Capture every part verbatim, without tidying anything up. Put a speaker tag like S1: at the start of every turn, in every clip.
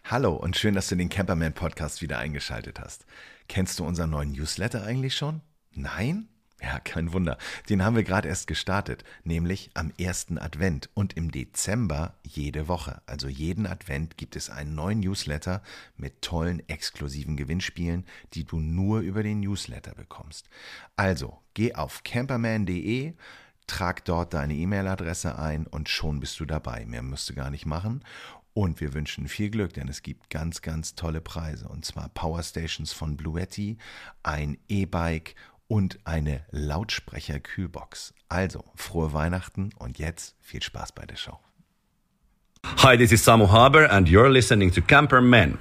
S1: Hallo und schön, dass du den Camperman Podcast wieder eingeschaltet hast. Kennst du unseren neuen Newsletter eigentlich schon? Nein? Ja, kein Wunder. Den haben wir gerade erst gestartet, nämlich am ersten Advent und im Dezember jede Woche. Also jeden Advent gibt es einen neuen Newsletter mit tollen exklusiven Gewinnspielen, die du nur über den Newsletter bekommst. Also geh auf camperman punkt de, trag dort deine E-Mail-Adresse ein und schon bist du dabei. Mehr musst du gar nicht machen. Und wir wünschen viel Glück, denn es gibt ganz, ganz tolle Preise. Und zwar Powerstations von Bluetti, ein E-Bike und eine Lautsprecher-Kühlbox. Also, frohe Weihnachten und jetzt viel Spaß bei der Show.
S2: Hi, this is Samu Haber and you're listening to Camperman.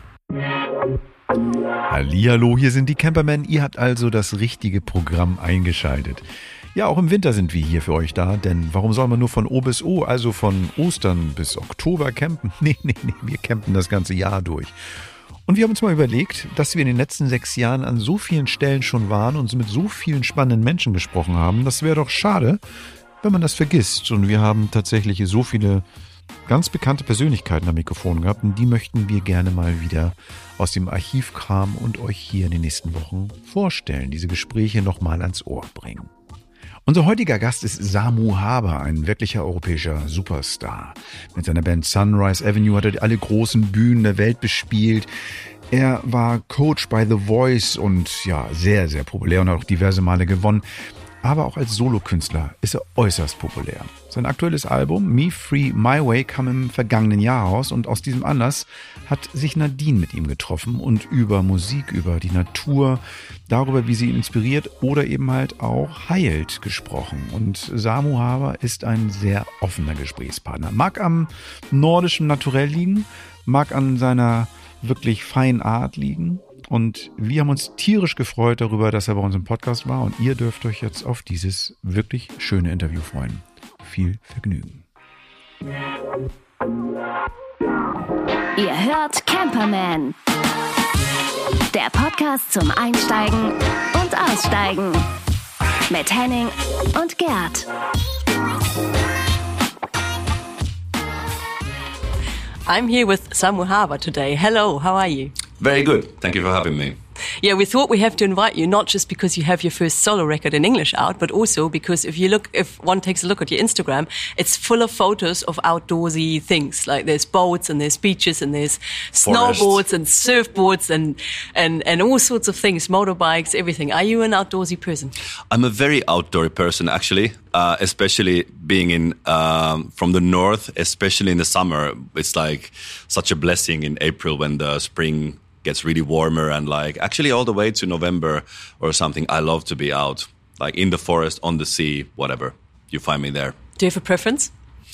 S3: Hallihallo, hier sind die Campermen. Ihr habt also das richtige Programm eingeschaltet. Ja, auch im Winter sind wir hier für euch da, denn warum soll man nur von O bis O, also von Ostern bis Oktober campen? Nee, nee, nee, wir campen das ganze Jahr durch. Und wir haben uns mal überlegt, dass wir in den letzten sechs Jahren an so vielen Stellen schon waren und mit so vielen spannenden Menschen gesprochen haben. Das wäre doch schade, wenn man das vergisst. Und wir haben tatsächlich so viele ganz bekannte Persönlichkeiten am Mikrofon gehabt und die möchten wir gerne mal wieder aus dem Archiv kramen und euch hier in den nächsten Wochen vorstellen, diese Gespräche nochmal ans Ohr bringen. Unser heutiger Gast ist Samu Haber, ein wirklicher europäischer Superstar. Mit seiner Band Sunrise Avenue hat er alle großen Bühnen der Welt bespielt. Er war Coach bei The Voice und ja, sehr, sehr populär und hat auch diverse Male gewonnen. Aber auch als Solokünstler ist er äußerst populär. Sein aktuelles Album Me Free My Way kam im vergangenen Jahr raus und aus diesem Anlass hat sich Nadine mit ihm getroffen und über Musik, über die Natur, darüber, wie sie ihn inspiriert oder eben halt auch heilt, gesprochen. Und Samu Haber ist ein sehr offener Gesprächspartner. Mag am nordischen Naturell liegen, mag an seiner wirklich feinen Art liegen. Und wir haben uns tierisch gefreut darüber, dass er bei uns im Podcast war. Und ihr dürft euch jetzt auf dieses wirklich schöne Interview freuen. Viel Vergnügen.
S4: Ihr hört Camperman. Der Podcast zum Einsteigen und Aussteigen. Mit Henning und Gerd.
S5: I'm here with Samu Haber today. Hello, how are you?
S2: Very good. Thank you for having me.
S5: Yeah, we thought we have to invite you, not just because you have your first solo record in English out, but also because if you look, if one takes a look at your Instagram, it's full of photos of outdoorsy things. Like there's boats and there's beaches and there's
S2: Forest.
S5: snowboards and surfboards and, and, and all sorts of things, motorbikes, everything. Are you an outdoorsy person?
S2: I'm a very outdoor person, actually, uh, especially being in um, from the north, especially in the summer. It's like such a blessing in April when the spring gets really warmer and like actually all the way to November or something. I love to be out, like in the forest, on the sea, whatever. You find me there.
S5: Do you have a preference?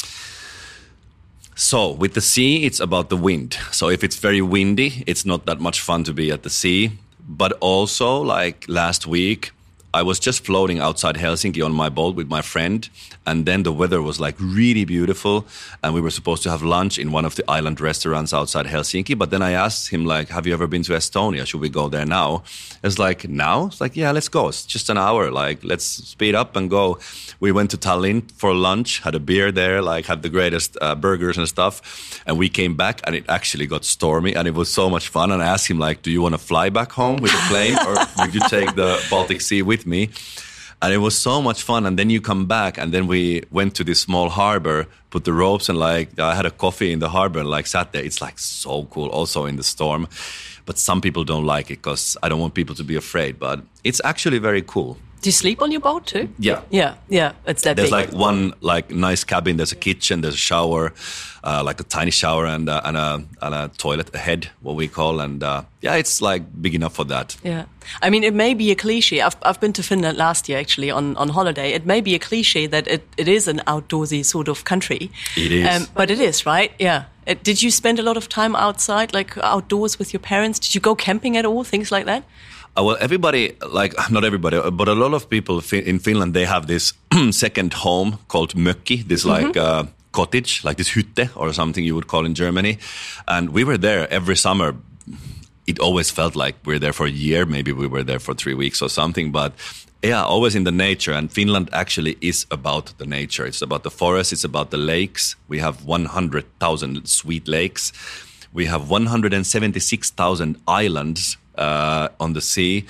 S2: So with the sea, it's about the wind. So if it's very windy, it's not that much fun to be at the sea. But also like last week, I was just floating outside Helsinki on my boat with my friend, and then the weather was like really beautiful, and we were supposed to have lunch in one of the island restaurants outside Helsinki. But then I asked him, like, have you ever been to Estonia? Should we go there now? It's like, now? It's like, yeah, let's go. It's just an hour. Like, let's speed up and go. We went to Tallinn for lunch, had a beer there, like had the greatest uh, burgers and stuff. And we came back and it actually got stormy and it was so much fun. And I asked him, like, do you want to fly back home with a plane or would you take the Baltic Sea with me? And it was so much fun. And then you come back and then we went to this small harbor, put the ropes and like I had a coffee in the harbor and like sat there. It's like so cool also in the storm. But some people don't like it because I don't want people to be afraid. But it's actually very cool.
S5: Do you sleep on your boat too?
S2: Yeah.
S5: Yeah, yeah, it's that
S2: There's
S5: big.
S2: like one like nice cabin. There's a kitchen, there's a shower, uh, like a tiny shower and, uh, and, a, and a toilet ahead, what we call. And uh, yeah, it's like big enough for that.
S5: Yeah. I mean, it may be a cliche. I've I've been to Finland last year, actually, on, on holiday. It may be a cliche that it, it is an outdoorsy sort of country.
S2: It is.
S5: Um, but it is, right? Yeah. It, did you spend a lot of time outside, like outdoors with your parents? Did you go camping at all, things like that?
S2: Uh, well, everybody, like, not everybody, but a lot of people in Finland, they have this second home called mökki, this mm-hmm. like uh, cottage, like this hytte or something you would call in Germany. And we were there every summer. It always felt like we were there for a year. Maybe we were there for three weeks or something. But yeah, always in the nature. And Finland actually is about the nature. It's about the forest. It's about the lakes. We have one hundred thousand sweet lakes. We have one hundred seventy-six thousand islands uh, on the sea.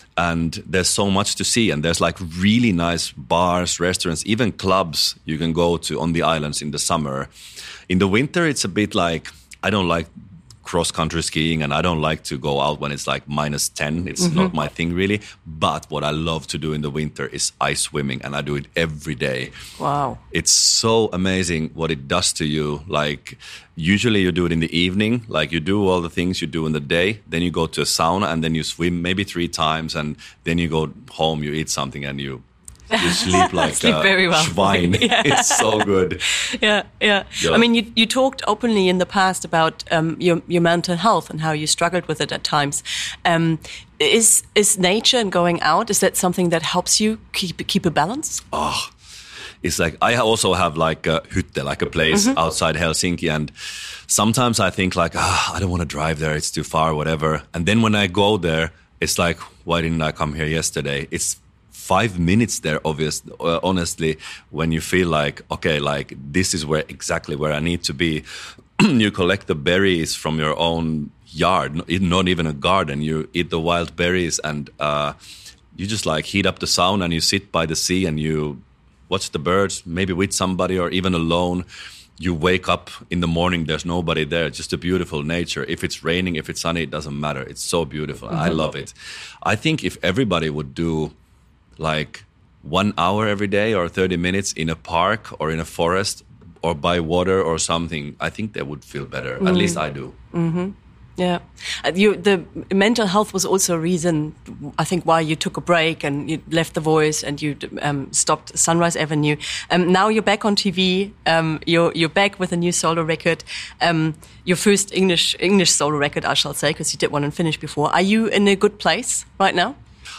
S2: And there's so much to see. And there's like really nice bars, restaurants, even clubs you can go to on the islands in the summer. In the winter, it's a bit like, I don't like cross-country skiing and I don't like to go out when it's like minus ten. It's mm-hmm. not my thing really. But what I love to do in the winter is ice swimming, and I do it every day.
S5: Wow.
S2: It's so amazing what it does to you. Like usually you do it in the evening, like you do all the things you do in the day, then you go to a sauna and then you swim maybe three times and then you go home, you eat something and you You sleep like
S5: sleep
S2: a
S5: very well.
S2: Schwein. Yeah. It's so good.
S5: Yeah, yeah, yeah. I mean, you you talked openly in the past about um, your your mental health and how you struggled with it at times. Um, is is nature and going out, is that something that helps you keep keep a balance?
S2: Oh, it's like I also have like a hytte, like a place mm-hmm. outside Helsinki, and sometimes I think like, ah, I don't want to drive there; it's too far, whatever. And then when I go there, it's like, why didn't I come here yesterday? It's five minutes there, obvious, uh, honestly, when you feel like, okay, like this is where exactly where I need to be. You collect the berries from your own yard, not even a garden. You eat the wild berries and uh, you just like heat up the sauna and you sit by the sea and you watch the birds, maybe with somebody or even alone. You wake up in the morning, there's nobody there, just a beautiful nature. If it's raining, if it's sunny, it doesn't matter. It's so beautiful. Mm-hmm. I love it. I think if everybody would do like one hour every day or thirty minutes in a park or in a forest or by water or something, I think they would feel better. Mm. At least I do.
S5: Mm-hmm. Yeah. Uh, you, the mental health was also a reason, I think, why you took a break and you left The Voice and you um, stopped Sunrise Avenue. Um, now you're back on T V. Um, you're, you're back with a new solo record. Um, your first English English solo record, I shall say, because you did one in Finnish before. Are you in a good place right now?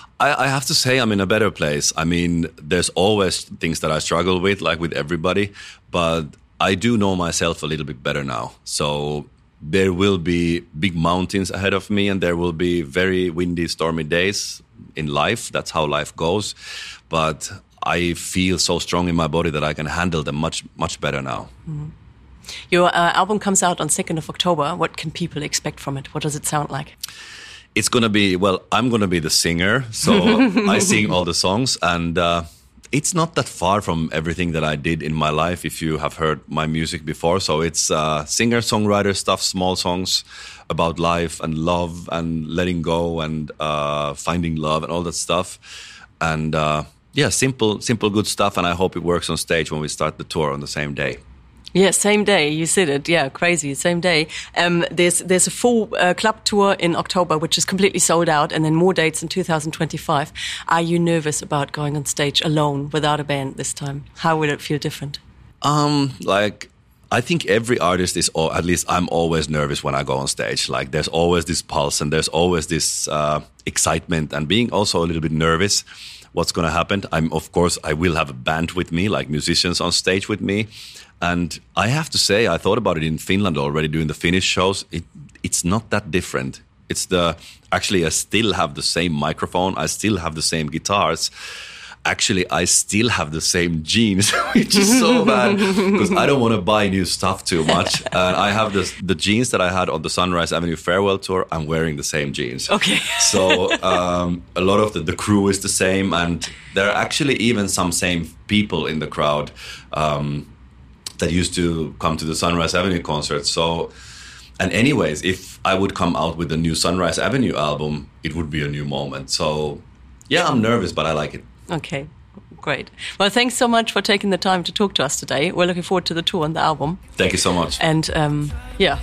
S2: I have to say I'm in a better place. I mean, there's always things that I struggle with, like with everybody, but I do know myself a little bit better now. So there will be big mountains ahead of me and there will be very windy, stormy days in life. That's how life goes. But I feel so strong in my body that I can handle them much, much better now.
S5: Mm-hmm. Your uh, album comes out on second of October. What can people expect from it? What does it sound like?
S2: It's going to be, well, I'm going to be the singer, so I sing all the songs, and uh, it's not that far from everything that I did in my life, if you have heard my music before. So it's uh, singer-songwriter stuff, small songs about life and love and letting go and uh, finding love and all that stuff. And uh, yeah, simple, simple, good stuff, and I hope it works on stage when we start the tour on the same day.
S5: Yeah, same day. You said it. Yeah, crazy. Same day. Um, there's there's a full uh, club tour in October, which is completely sold out, and then more dates in two thousand twenty-five. Are you nervous about going on stage alone without a band this time? How will it feel different?
S2: Um, like I think every artist is, or at least I'm always nervous when I go on stage. Like there's always this pulse and there's always this uh, excitement and being also a little bit nervous. What's going to happen? I'm of course I will have a band with me, like musicians on stage with me. And I have to say, I thought about it in Finland already doing the Finnish shows. It, it's not that different. It's the, actually I still have the same microphone. I still have the same guitars. Actually, I still have the same jeans, which is so bad because I don't want to buy new stuff too much. And I have the, the jeans that I had on the Sunrise Avenue farewell tour. I'm wearing the same jeans.
S5: Okay.
S2: So um, a lot of the, the crew is the same. And there are actually even some same people in the crowd. Um, that used to come to the Sunrise Avenue concert. So, and anyways, if I would come out with a new Sunrise Avenue album, it would be a new moment. So, yeah, I'm nervous, but I like it.
S5: Okay, great. Well, thanks so much for taking the time to talk to us today. We're looking forward to the tour and the album.
S2: Thank you so much.
S5: And um, yeah,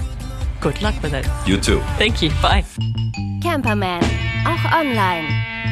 S5: good luck with it.
S2: You too.
S5: Thank you. Bye.
S4: Camperman, auch online.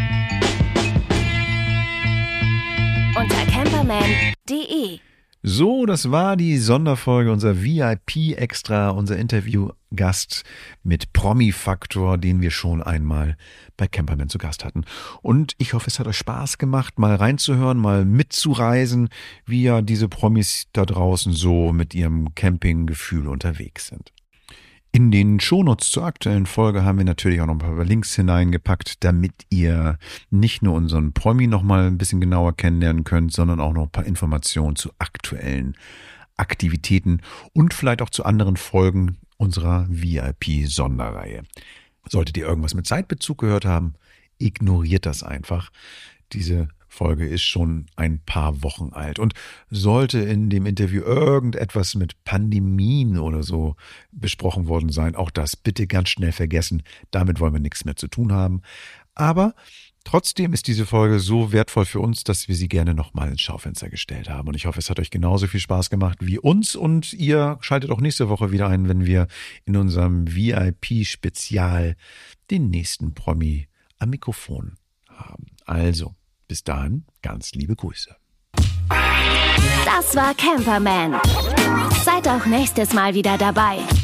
S4: Unter camperman punkt de.
S3: So, das war die Sonderfolge, unser V I P-Extra, unser Interviewgast mit Promi-Faktor, den wir schon einmal bei Camperman zu Gast hatten. Und ich hoffe, es hat euch Spaß gemacht, mal reinzuhören, mal mitzureisen, wie ja diese Promis da draußen so mit ihrem Campinggefühl unterwegs sind. In den Shownotes zur aktuellen Folge haben wir natürlich auch noch ein paar Links hineingepackt, damit ihr nicht nur unseren Promi noch mal ein bisschen genauer kennenlernen könnt, sondern auch noch ein paar Informationen zu aktuellen Aktivitäten und vielleicht auch zu anderen Folgen unserer V I P-Sonderreihe. Solltet ihr irgendwas mit Zeitbezug gehört haben, ignoriert das einfach. Diese Folge ist schon ein paar Wochen alt. Und sollte in dem Interview irgendetwas mit Pandemien oder so besprochen worden sein, auch das bitte ganz schnell vergessen. Damit wollen wir nichts mehr zu tun haben. Aber trotzdem ist diese Folge so wertvoll für uns, dass wir sie gerne nochmal ins Schaufenster gestellt haben. Und ich hoffe, es hat euch genauso viel Spaß gemacht wie uns. Und ihr schaltet auch nächste Woche wieder ein, wenn wir in unserem V I P-Spezial den nächsten Promi am Mikrofon haben. Also, bis dahin, ganz liebe Grüße.
S4: Das war Camperman. Seid auch nächstes Mal wieder dabei.